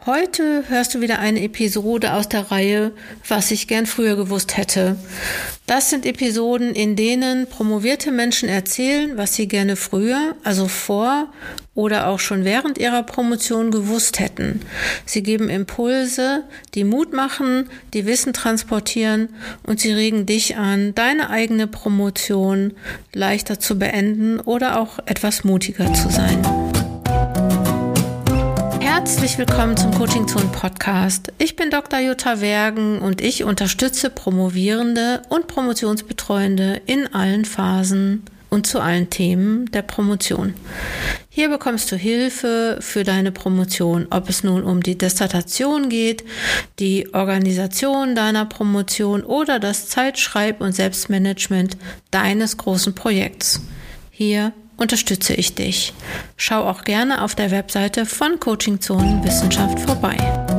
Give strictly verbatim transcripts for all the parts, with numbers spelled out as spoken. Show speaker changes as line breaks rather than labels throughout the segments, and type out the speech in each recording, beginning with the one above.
Heute hörst du wieder eine Episode aus der Reihe Was ich gern früher gewusst hätte. Das sind Episoden, in denen promovierte Menschen erzählen, was sie gerne früher, also vor oder auch schon während ihrer Promotion gewusst hätten. Sie geben Impulse, die Mut machen, die Wissen transportieren und sie regen dich an, deine eigene Promotion leichter zu beenden oder auch etwas mutiger zu sein. Herzlich willkommen zum Coaching Zone Podcast. Ich bin Doktor Jutta Wergen und ich unterstütze Promovierende und Promotionsbetreuende in allen Phasen und zu allen Themen der Promotion. Hier bekommst du Hilfe für deine Promotion, ob es nun um die Dissertation geht, die Organisation deiner Promotion oder das Zeitschreib- und Selbstmanagement deines großen Projekts. Hier unterstütze ich dich. Schau auch gerne auf der Webseite von Coaching Zone Wissenschaft vorbei.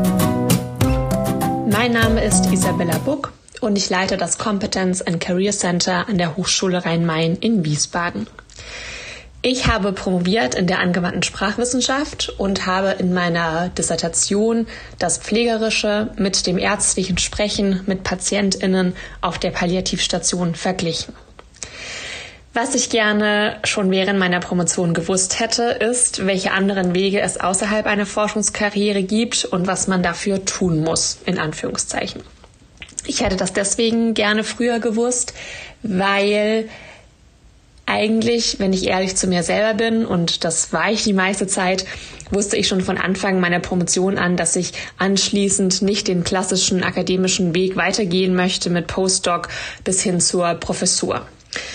Mein Name ist Isabella Buck und ich leite das Competence and Career Center an der Hochschule Rhein-Main in Wiesbaden. Ich habe promoviert in der angewandten Sprachwissenschaft und habe in meiner Dissertation das Pflegerische mit dem ärztlichen Sprechen mit PatientInnen auf der Palliativstation verglichen. Was ich gerne schon während meiner Promotion gewusst hätte, ist, welche anderen Wege es außerhalb einer Forschungskarriere gibt und was man dafür tun muss, in Anführungszeichen. Ich hätte das deswegen gerne früher gewusst, weil eigentlich, wenn ich ehrlich zu mir selber bin, und das war ich die meiste Zeit, wusste ich schon von Anfang meiner Promotion an, dass ich anschließend nicht den klassischen akademischen Weg weitergehen möchte mit Postdoc bis hin zur Professur.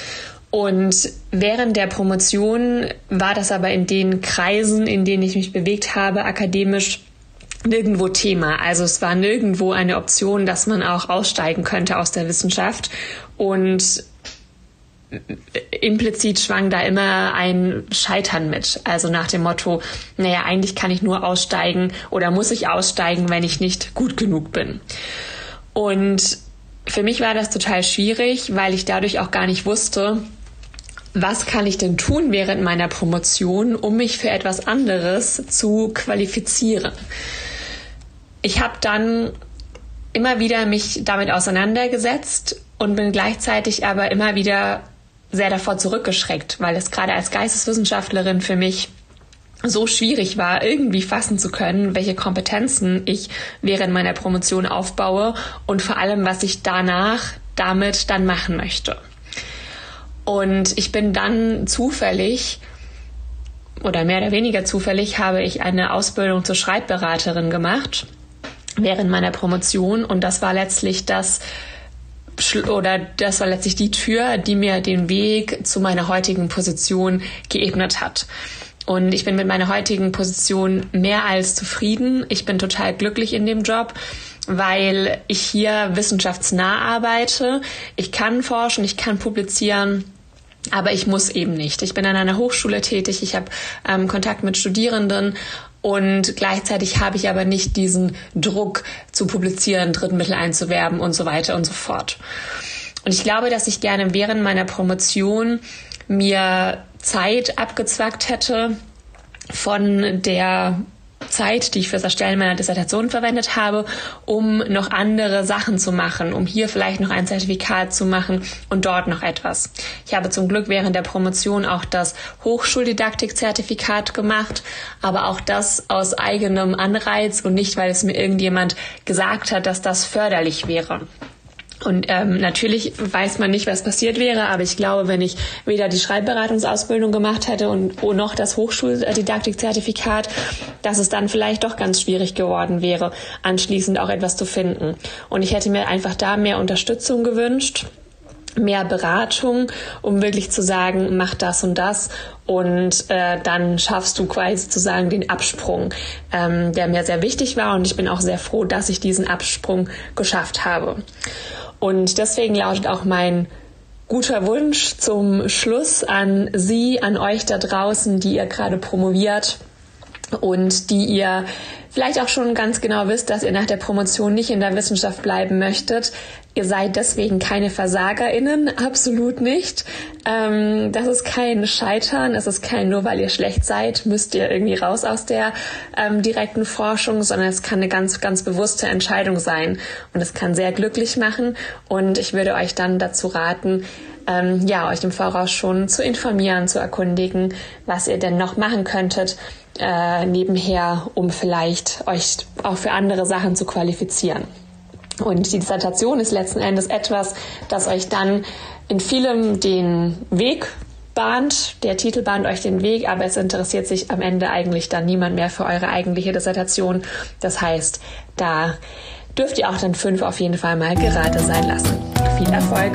Und während der Promotion war das aber in den Kreisen, in denen ich mich bewegt habe, akademisch nirgendwo Thema. Also es war nirgendwo eine Option, dass man auch aussteigen könnte aus der Wissenschaft. Und implizit schwang da immer ein Scheitern mit. Also nach dem Motto, naja, eigentlich kann ich nur aussteigen oder muss ich aussteigen, wenn ich nicht gut genug bin. Und für mich war das total schwierig, weil ich dadurch auch gar nicht wusste, was kann ich denn tun während meiner Promotion, um mich für etwas anderes zu qualifizieren. Ich habe dann immer wieder mich damit auseinandergesetzt und bin gleichzeitig aber immer wieder sehr davor zurückgeschreckt, weil es gerade als Geisteswissenschaftlerin für mich so schwierig war, irgendwie fassen zu können, welche Kompetenzen ich während meiner Promotion aufbaue und vor allem, was ich danach damit dann machen möchte. Und ich bin dann zufällig, oder mehr oder weniger zufällig, habe ich eine Ausbildung zur Schreibberaterin gemacht während meiner Promotion. Und das war letztlich das, oder das war letztlich die Tür, die mir den Weg zu meiner heutigen Position geebnet hat. Und ich bin mit meiner heutigen Position mehr als zufrieden. Ich bin total glücklich in dem Job, weil ich hier wissenschaftsnah arbeite. Ich kann forschen, ich kann publizieren, aber ich muss eben nicht. Ich bin an einer Hochschule tätig, ich habe ähm, Kontakt mit Studierenden und gleichzeitig habe ich aber nicht diesen Druck zu publizieren, Drittmittel einzuwerben und so weiter und so fort. Und ich glaube, dass ich gerne während meiner Promotion mir Zeit abgezwackt hätte von der Zeit, die ich für das Erstellen meiner Dissertation verwendet habe, um noch andere Sachen zu machen, um hier vielleicht noch ein Zertifikat zu machen und dort noch etwas. Ich habe zum Glück während der Promotion auch das Hochschuldidaktik-Zertifikat gemacht, aber auch das aus eigenem Anreiz und nicht, weil es mir irgendjemand gesagt hat, dass das förderlich wäre. Und ähm, natürlich weiß man nicht, was passiert wäre, aber ich glaube, wenn ich weder die Schreibberatungsausbildung gemacht hätte und noch das Hochschuldidaktik-Zertifikat, dass es dann vielleicht doch ganz schwierig geworden wäre, anschließend auch etwas zu finden. Und ich hätte mir einfach da mehr Unterstützung gewünscht, mehr Beratung, um wirklich zu sagen, mach das und das und äh, dann schaffst du quasi sozusagen den Absprung, ähm, der mir sehr wichtig war, und ich bin auch sehr froh, dass ich diesen Absprung geschafft habe. Und deswegen lautet auch mein guter Wunsch zum Schluss an Sie, an euch da draußen, die ihr gerade promoviert und die ihr vielleicht auch schon ganz genau wisst, dass ihr nach der Promotion nicht in der Wissenschaft bleiben möchtet, Ihr seid deswegen keine VersagerInnen, absolut nicht. Ähm, das ist kein Scheitern, es ist kein, nur weil ihr schlecht seid, müsst ihr irgendwie raus aus der ähm, direkten Forschung, sondern es kann eine ganz, ganz bewusste Entscheidung sein. Und es kann sehr glücklich machen. Und ich würde euch dann dazu raten, ähm, ja, euch im Voraus schon zu informieren, zu erkundigen, was ihr denn noch machen könntet, äh, nebenher, um vielleicht euch auch für andere Sachen zu qualifizieren. Und die Dissertation ist letzten Endes etwas, das euch dann in vielem den Weg bahnt. Der Titel bahnt euch den Weg, aber es interessiert sich am Ende eigentlich dann niemand mehr für eure eigentliche Dissertation. Das heißt, da dürft ihr auch dann fünf auf jeden Fall mal gerade sein lassen. Viel Erfolg!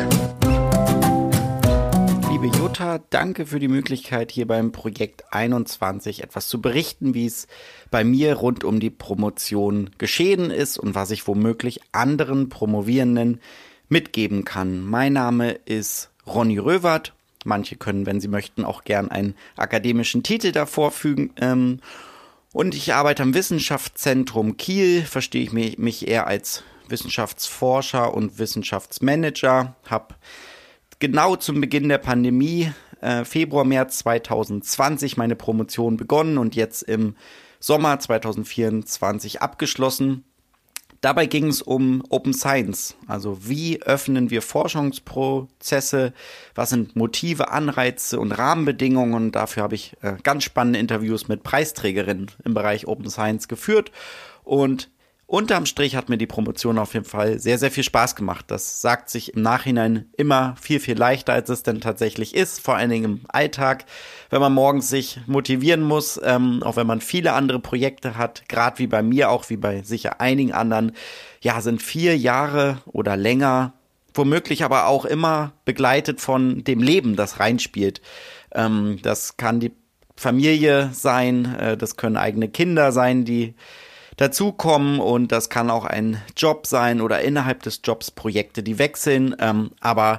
Liebe Jutta, danke für die Möglichkeit, hier beim Projekt einundzwanzig etwas zu berichten, wie es bei mir rund um die Promotion geschehen ist und was ich womöglich anderen Promovierenden mitgeben kann. Mein Name ist Ronny Röwert. Manche können, wenn sie möchten, auch gern einen akademischen Titel davor fügen. Und ich arbeite am Wissenschaftszentrum Kiel, verstehe ich mich eher als Wissenschaftsforscher und Wissenschaftsmanager, habe genau zum Beginn der Pandemie, äh, Februar, März zweitausendzwanzig, meine Promotion begonnen und jetzt im Sommer zweitausendvierundzwanzig abgeschlossen. Dabei ging es um Open Science, also wie öffnen wir Forschungsprozesse, was sind Motive, Anreize und Rahmenbedingungen, und dafür habe ich äh, ganz spannende Interviews mit Preisträgerinnen im Bereich Open Science geführt, und unterm Strich hat mir die Promotion auf jeden Fall sehr, sehr viel Spaß gemacht. Das sagt sich im Nachhinein immer viel, viel leichter, als es denn tatsächlich ist. Vor allen Dingen im Alltag, wenn man morgens sich motivieren muss, ähm, auch wenn man viele andere Projekte hat, gerade wie bei mir, auch wie bei sicher einigen anderen, ja, sind vier Jahre oder länger, womöglich aber auch immer begleitet von dem Leben, das reinspielt. Ähm, das kann die Familie sein, äh, das können eigene Kinder sein, die dazukommen, und das kann auch ein Job sein oder innerhalb des Jobs Projekte, die wechseln. Ähm, aber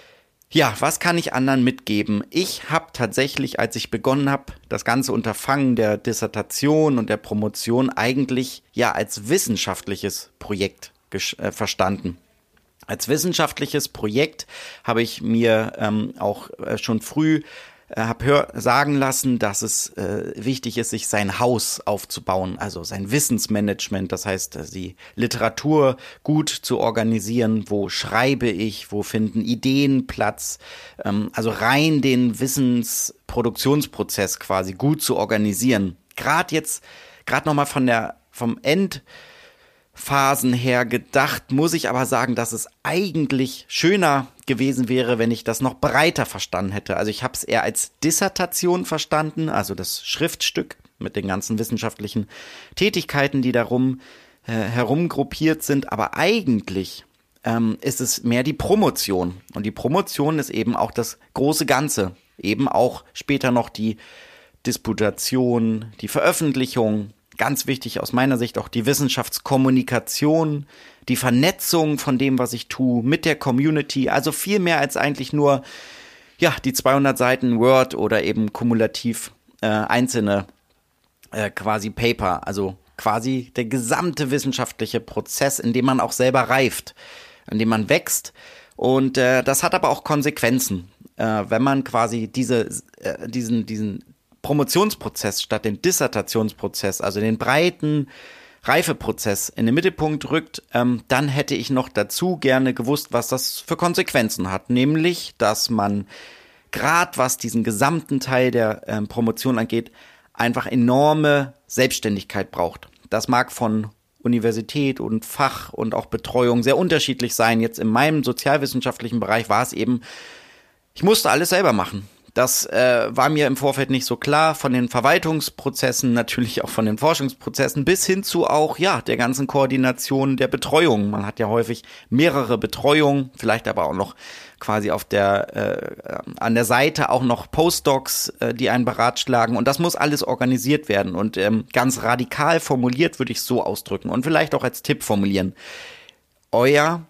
ja, was kann ich anderen mitgeben? Ich habe tatsächlich, als ich begonnen habe, das ganze Unterfangen der Dissertation und der Promotion eigentlich ja als wissenschaftliches Projekt gesch- äh, verstanden. Als wissenschaftliches Projekt habe ich mir ähm, auch äh, schon früh habe hör sagen lassen, dass es äh, wichtig ist, sich sein Haus aufzubauen, also sein Wissensmanagement, das heißt, die Literatur gut zu organisieren, wo schreibe ich, wo finden Ideen Platz, ähm, also rein den Wissensproduktionsprozess quasi gut zu organisieren. Gerade jetzt, gerade nochmal von der, vom End Phasen her gedacht, muss ich aber sagen, dass es eigentlich schöner gewesen wäre, wenn ich das noch breiter verstanden hätte. Also ich habe es eher als Dissertation verstanden, also das Schriftstück mit den ganzen wissenschaftlichen Tätigkeiten, die darum äh, herumgruppiert sind. Aber eigentlich ähm, ist es mehr die Promotion. Und die Promotion ist eben auch das große Ganze. Eben auch später noch die Disputation, die Veröffentlichung. Ganz wichtig aus meiner Sicht auch die Wissenschaftskommunikation, die Vernetzung von dem, was ich tue, mit der Community. Also viel mehr als eigentlich nur ja die zweihundert Seiten Word oder eben kumulativ äh, einzelne äh, quasi Paper. Also quasi der gesamte wissenschaftliche Prozess, in dem man auch selber reift, in dem man wächst. Und äh, das hat aber auch Konsequenzen, äh, wenn man quasi diese äh, diesen diesen Promotionsprozess statt den Dissertationsprozess, also den breiten Reifeprozess in den Mittelpunkt rückt, ähm, dann hätte ich noch dazu gerne gewusst, was das für Konsequenzen hat. Nämlich, dass man gerade was diesen gesamten Teil der ähm, Promotion angeht, einfach enorme Selbstständigkeit braucht. Das mag von Universität und Fach und auch Betreuung sehr unterschiedlich sein. Jetzt in meinem sozialwissenschaftlichen Bereich war es eben, ich musste alles selber machen. Das äh, war mir im Vorfeld nicht so klar, von den Verwaltungsprozessen, natürlich auch von den Forschungsprozessen, bis hin zu auch ja der ganzen Koordination der Betreuung. Man hat ja häufig mehrere Betreuungen, vielleicht aber auch noch quasi auf der äh, an der Seite auch noch Postdocs, äh, die einen beratschlagen, und das muss alles organisiert werden. Und ähm, ganz radikal formuliert würde ich es so ausdrücken und vielleicht auch als Tipp formulieren: Eure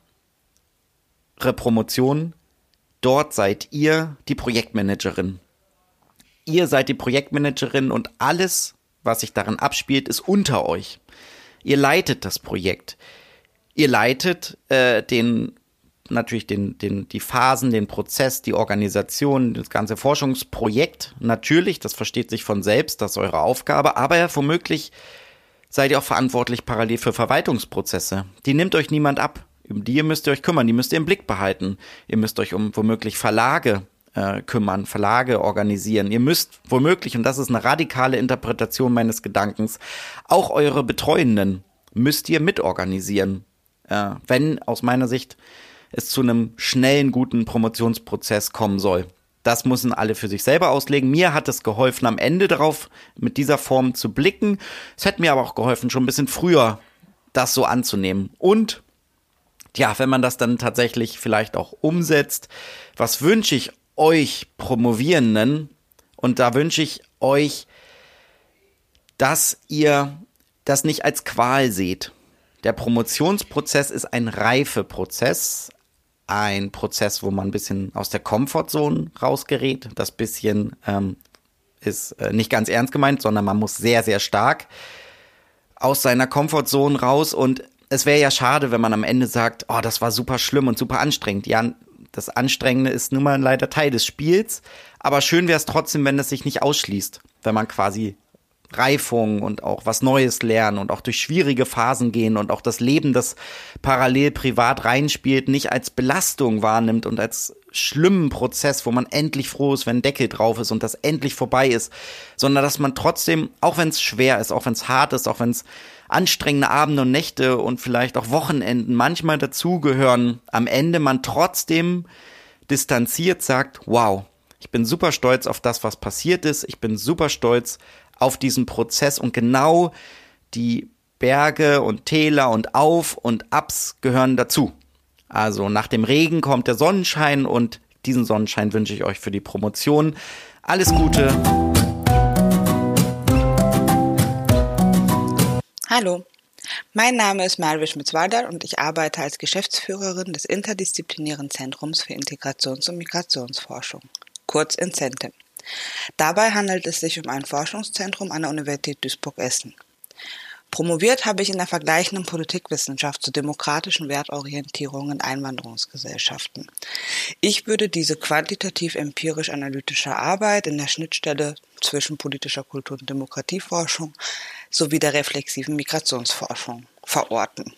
Promotion, dort seid ihr die Projektmanagerin. Ihr seid die Projektmanagerin und alles, was sich darin abspielt, ist unter euch. Ihr leitet das Projekt. Ihr leitet äh, den natürlich den, den, die Phasen, den Prozess, die Organisation, das ganze Forschungsprojekt. Natürlich, das versteht sich von selbst, das ist eure Aufgabe. Aber ja, womöglich seid ihr auch verantwortlich parallel für Verwaltungsprozesse. Die nimmt euch niemand ab. Um die müsst ihr euch kümmern, die müsst ihr im Blick behalten. Ihr müsst euch um womöglich Verlage äh, kümmern, Verlage organisieren. Ihr müsst womöglich, und das ist eine radikale Interpretation meines Gedankens, auch eure Betreuenden müsst ihr mitorganisieren. Äh, wenn aus meiner Sicht es zu einem schnellen, guten Promotionsprozess kommen soll. Das müssen alle für sich selber auslegen. Mir hat es geholfen, am Ende darauf mit dieser Form zu blicken. Es hätte mir aber auch geholfen, schon ein bisschen früher das so anzunehmen. Und ja, wenn man das dann tatsächlich vielleicht auch umsetzt, was wünsche ich euch Promovierenden? Und da wünsche ich euch, dass ihr das nicht als Qual seht. Der Promotionsprozess ist ein Reifeprozess, ein Prozess, wo man ein bisschen aus der Comfortzone rausgerät. Das bisschen ähm, ist äh, nicht ganz ernst gemeint, sondern man muss sehr, sehr stark aus seiner Comfortzone raus. Und es wäre ja schade, wenn man am Ende sagt, oh, das war super schlimm und super anstrengend. Ja, das Anstrengende ist nun mal leider Teil des Spiels. Aber schön wäre es trotzdem, wenn es sich nicht ausschließt, wenn man quasi Reifung und auch was Neues lernen und auch durch schwierige Phasen gehen und auch das Leben, das parallel privat reinspielt, nicht als Belastung wahrnimmt und als schlimmen Prozess, wo man endlich froh ist, wenn ein Deckel drauf ist und das endlich vorbei ist, sondern dass man trotzdem, auch wenn es schwer ist, auch wenn es hart ist, auch wenn es anstrengende Abende und Nächte und vielleicht auch Wochenenden manchmal dazugehören, am Ende man trotzdem distanziert sagt, wow, ich bin super stolz auf das, was passiert ist, ich bin super stolz auf diesen Prozess und genau die Berge und Täler und Auf und Abs gehören dazu. Also nach dem Regen kommt der Sonnenschein und diesen Sonnenschein wünsche ich euch für die Promotion. Alles Gute.
Hallo, mein Name ist Merve Schmitz-Waldal und ich arbeite als Geschäftsführerin des Interdisziplinären Zentrums für Integrations- und Migrationsforschung, kurz INCENTIM. Dabei handelt es sich um ein Forschungszentrum an der Universität Duisburg-Essen. Promoviert habe ich in der vergleichenden Politikwissenschaft zu demokratischen Wertorientierungen in Einwanderungsgesellschaften. Ich würde diese quantitativ-empirisch-analytische Arbeit in der Schnittstelle zwischen politischer Kultur- und Demokratieforschung sowie der reflexiven Migrationsforschung verorten.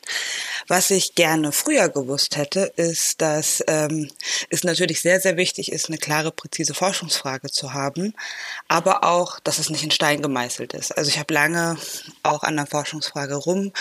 Was ich gerne früher gewusst hätte, ist, dass ähm, es natürlich sehr, sehr wichtig ist, eine klare, präzise Forschungsfrage zu haben, aber auch, dass es nicht in Stein gemeißelt ist. Also ich habe lange auch an der Forschungsfrage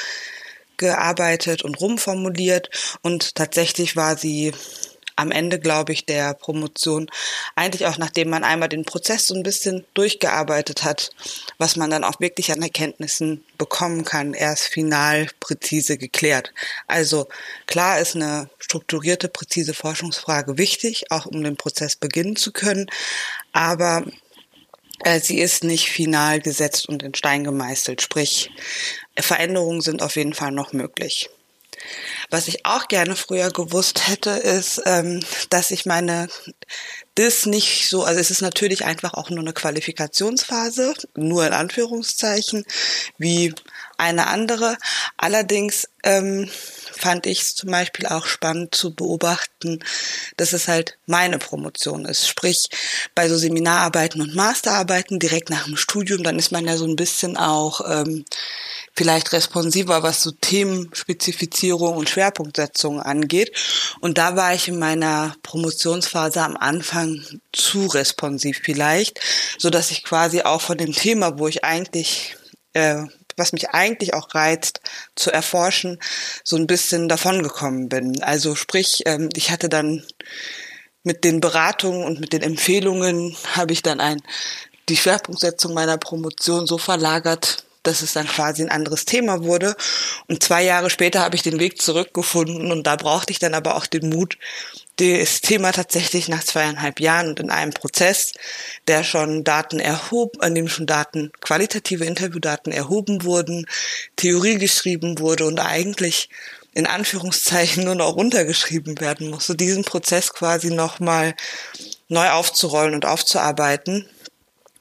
rumgearbeitet und rumformuliert und tatsächlich war sie am Ende, glaube ich, der Promotion eigentlich auch, nachdem man einmal den Prozess so ein bisschen durchgearbeitet hat, was man dann auch wirklich an Erkenntnissen bekommen kann, erst final präzise geklärt. Also klar ist eine strukturierte, präzise Forschungsfrage wichtig, auch um den Prozess beginnen zu können, aber äh, sie ist nicht final gesetzt und in Stein gemeißelt, sprich Veränderungen sind auf jeden Fall noch möglich. Was ich auch gerne früher gewusst hätte, ist, ähm, dass ich meine, das nicht so, also es ist natürlich einfach auch nur eine Qualifikationsphase, nur in Anführungszeichen, wie eine andere. Allerdings ähm, fand ich es zum Beispiel auch spannend zu beobachten, dass es halt meine Promotion ist. Sprich, bei so Seminararbeiten und Masterarbeiten direkt nach dem Studium, dann ist man ja so ein bisschen auch ähm, vielleicht responsiver, was so Themenspezifizierung und Schwerpunktsetzung angeht. Und da war ich in meiner Promotionsphase am Anfang zu responsiv vielleicht, so dass ich quasi auch von dem Thema, wo ich eigentlich, äh, was mich eigentlich auch reizt, zu erforschen, so ein bisschen davongekommen bin. Also sprich, ähm, ich hatte dann mit den Beratungen und mit den Empfehlungen habe ich dann ein, die Schwerpunktsetzung meiner Promotion so verlagert, dass es dann quasi ein anderes Thema wurde. Und zwei Jahre später habe ich den Weg zurückgefunden und da brauchte ich dann aber auch den Mut, das Thema tatsächlich nach zweieinhalb Jahren und in einem Prozess, der schon Daten erhob, an dem schon Daten, qualitative Interviewdaten erhoben wurden, Theorie geschrieben wurde und eigentlich in Anführungszeichen nur noch runtergeschrieben werden musste, diesen Prozess quasi nochmal neu aufzurollen und aufzuarbeiten.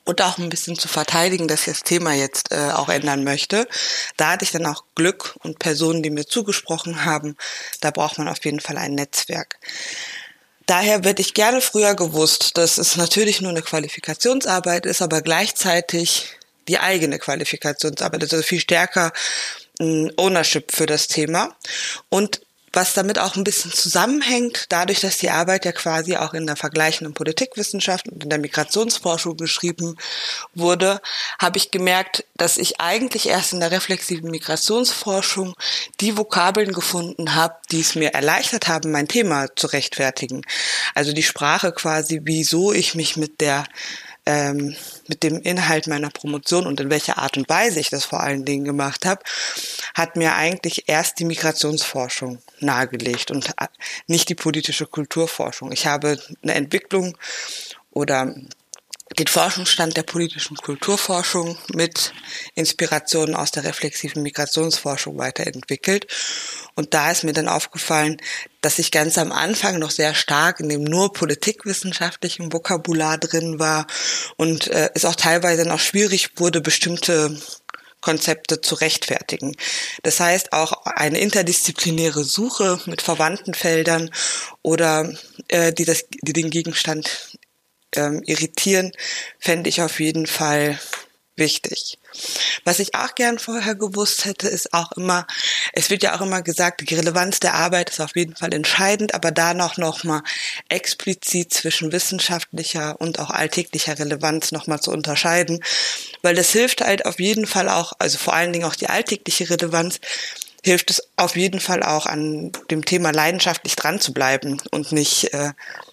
und auch ein bisschen zu verteidigen, dass ich das Thema jetzt äh, auch ändern möchte. Da hatte ich dann auch Glück und Personen, die mir zugesprochen haben. Da braucht man auf jeden Fall ein Netzwerk. Daher hätte ich gerne früher gewusst, dass es natürlich nur eine Qualifikationsarbeit ist, aber gleichzeitig die eigene Qualifikationsarbeit, also viel stärker ein Ownership für das Thema. Und was damit auch ein bisschen zusammenhängt, dadurch, dass die Arbeit ja quasi auch in der vergleichenden Politikwissenschaft und in der Migrationsforschung geschrieben wurde, habe ich gemerkt, dass ich eigentlich erst in der reflexiven Migrationsforschung die Vokabeln gefunden habe, die es mir erleichtert haben, mein Thema zu rechtfertigen. Also die Sprache quasi, wieso ich mich mit der ähm, mit dem Inhalt meiner Promotion und in welcher Art und Weise ich das vor allen Dingen gemacht habe, hat mir eigentlich erst die Migrationsforschung nahegelegt und nicht die politische Kulturforschung. Ich habe eine Entwicklung oder den Forschungsstand der politischen Kulturforschung mit Inspirationen aus der reflexiven Migrationsforschung weiterentwickelt. Und da ist mir dann aufgefallen, dass ich ganz am Anfang noch sehr stark in dem nur politikwissenschaftlichen Vokabular drin war und äh, es auch teilweise noch schwierig wurde, bestimmte Konzepte zu rechtfertigen. Das heißt, auch eine interdisziplinäre Suche mit verwandten Feldern oder äh, die, das, die den Gegenstand ähm, irritieren, fände ich auf jeden Fall wichtig. Was ich auch gern vorher gewusst hätte, ist auch immer, es wird ja auch immer gesagt, die Relevanz der Arbeit ist auf jeden Fall entscheidend, aber da noch, noch mal explizit zwischen wissenschaftlicher und auch alltäglicher Relevanz noch mal zu unterscheiden, weil das hilft halt auf jeden Fall auch, also vor allen Dingen auch die alltägliche Relevanz, hilft es auf jeden Fall auch an dem Thema leidenschaftlich dran zu bleiben und nicht äh,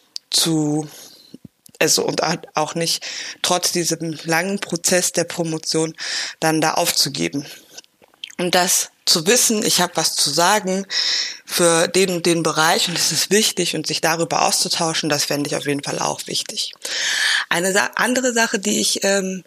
zu Also und auch nicht trotz diesem langen Prozess der Promotion dann da aufzugeben. Und das zu wissen, ich habe was zu sagen für den und den Bereich und es ist wichtig und sich darüber auszutauschen, das fände ich auf jeden Fall auch wichtig. Eine Sa- andere Sache, die ich ähm,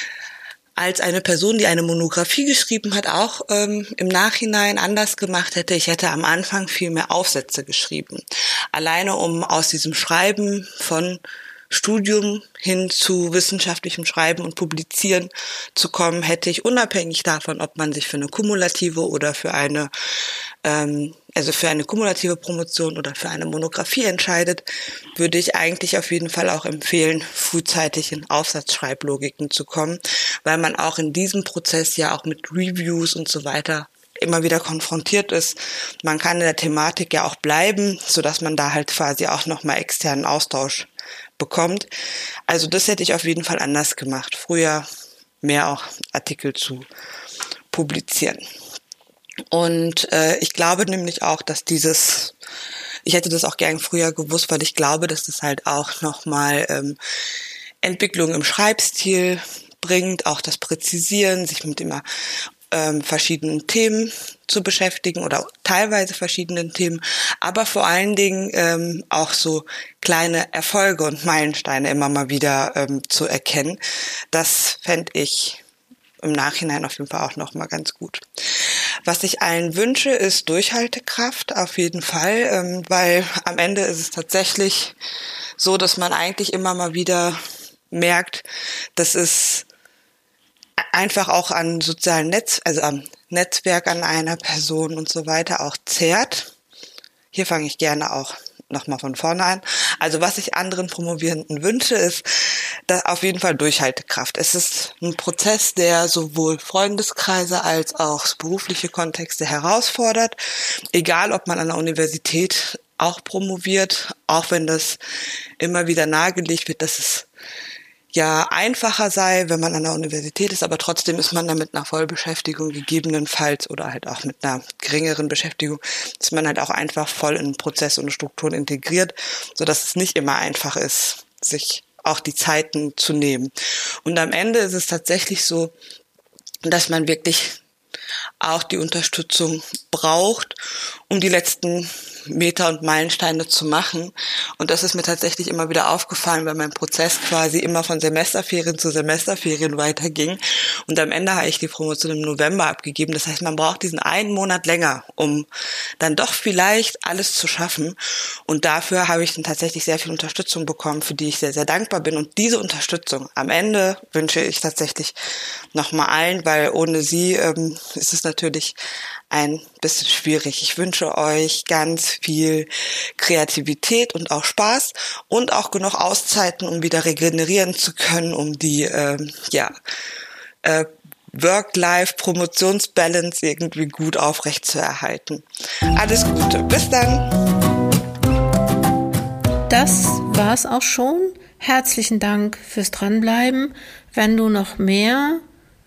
als eine Person, die eine Monographie geschrieben hat, auch ähm, im Nachhinein anders gemacht hätte, ich hätte am Anfang viel mehr Aufsätze geschrieben. Alleine um aus diesem Schreiben von Studium hin zu wissenschaftlichem Schreiben und Publizieren zu kommen, hätte ich unabhängig davon, ob man sich für eine kumulative oder für eine, ähm, also für eine kumulative Promotion oder für eine Monographie entscheidet, würde ich eigentlich auf jeden Fall auch empfehlen, frühzeitig in Aufsatzschreiblogiken zu kommen, weil man auch in diesem Prozess ja auch mit Reviews und so weiter immer wieder konfrontiert ist. Man kann in der Thematik ja auch bleiben, sodass man da halt quasi auch nochmal externen Austausch bekommt. Also das hätte ich auf jeden Fall anders gemacht. Früher mehr auch Artikel zu publizieren. Und äh, ich glaube nämlich auch, dass dieses, ich hätte das auch gern früher gewusst, weil ich glaube, dass das halt auch nochmal ähm, Entwicklung im Schreibstil bringt, auch das Präzisieren, sich mit immer ähm, verschiedenen Themen zu beschäftigen oder teilweise verschiedenen Themen, aber vor allen Dingen ähm, auch so kleine Erfolge und Meilensteine immer mal wieder ähm, zu erkennen. Das fände ich im Nachhinein auf jeden Fall auch nochmal ganz gut. Was ich allen wünsche, ist Durchhaltekraft auf jeden Fall, ähm, weil am Ende ist es tatsächlich so, dass man eigentlich immer mal wieder merkt, dass es einfach auch an sozialen Netz, also am Netzwerk an einer Person und so weiter auch zehrt. Hier fange ich gerne auch nochmal von vorne an. Also was ich anderen Promovierenden wünsche, ist da auf jeden Fall Durchhaltekraft. Es ist ein Prozess, der sowohl Freundeskreise als auch berufliche Kontexte herausfordert. Egal, ob man an der Universität auch promoviert, auch wenn das immer wieder nahegelegt wird, dass es ja einfacher sei, wenn man an der Universität ist, aber trotzdem ist man dann mit einer Vollbeschäftigung gegebenenfalls oder halt auch mit einer geringeren Beschäftigung, ist man halt auch einfach voll in Prozess und Strukturen integriert, sodass es nicht immer einfach ist, sich auch die Zeiten zu nehmen. Und am Ende ist es tatsächlich so, dass man wirklich auch die Unterstützung braucht, um die letzten Meter und Meilensteine zu machen. Und das ist mir tatsächlich immer wieder aufgefallen, weil mein Prozess quasi immer von Semesterferien zu Semesterferien weiterging Und am Ende habe ich die Promotion im November abgegeben. Das heißt, man braucht diesen einen Monat länger, um dann doch vielleicht alles zu schaffen. Und dafür habe ich dann tatsächlich sehr viel Unterstützung bekommen, für die ich sehr, sehr dankbar bin. Und diese Unterstützung am Ende wünsche ich tatsächlich nochmal allen, weil ohne sie ähm, ist es natürlich ein bisschen schwierig. Ich wünsche euch ganz viel Kreativität und auch Spaß und auch genug Auszeiten, um wieder regenerieren zu können, um die ähm, ja äh, Work-Life-Promotions-Balance irgendwie gut aufrechtzuerhalten. Alles Gute. Bis dann.
Das war's auch schon. Herzlichen Dank fürs Dranbleiben. Wenn du noch mehr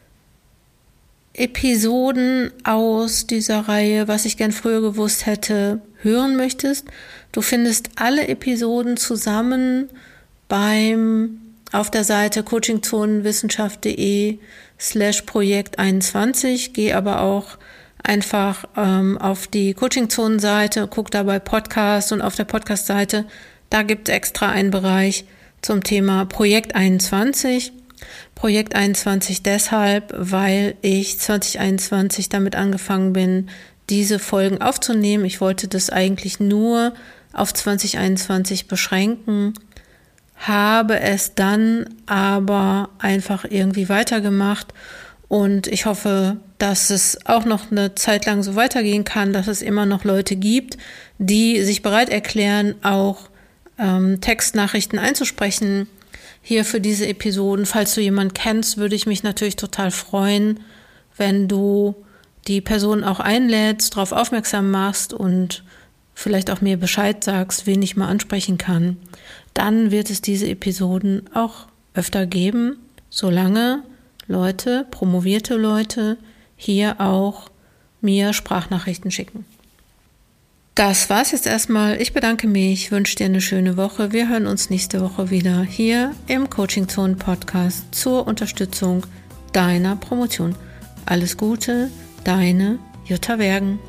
Episoden aus dieser Reihe, was ich gern früher gewusst hätte, hören möchtest, du findest alle Episoden zusammen beim auf der Seite coachingzonenwissenschaft.de slash Projekt einundzwanzig. Geh aber auch einfach ähm, auf die Coachingzonen-Seite, guck da bei Podcast und auf der Podcast-Seite, da gibt es extra einen Bereich zum Thema Projekt einundzwanzig. Projekt einundzwanzig deshalb, weil ich zwanzig einundzwanzig damit angefangen bin, diese Folgen aufzunehmen. Ich wollte das eigentlich nur auf zwanzig einundzwanzig beschränken, habe es dann aber einfach irgendwie weitergemacht und ich hoffe, dass es auch noch eine Zeit lang so weitergehen kann, dass es immer noch Leute gibt, die sich bereit erklären, auch ähm, Textnachrichten einzusprechen, hier für diese Episoden. Falls du jemanden kennst, würde ich mich natürlich total freuen, wenn du die Person auch einlädst, darauf aufmerksam machst und vielleicht auch mir Bescheid sagst, wen ich mal ansprechen kann. Dann wird es diese Episoden auch öfter geben, solange Leute, promovierte Leute, hier auch mir Sprachnachrichten schicken. Das war's jetzt erstmal. Ich bedanke mich, wünsche dir eine schöne Woche. Wir hören uns nächste Woche wieder hier im Coaching Zone Podcast zur Unterstützung deiner Promotion. Alles Gute, deine Jutta Wergen.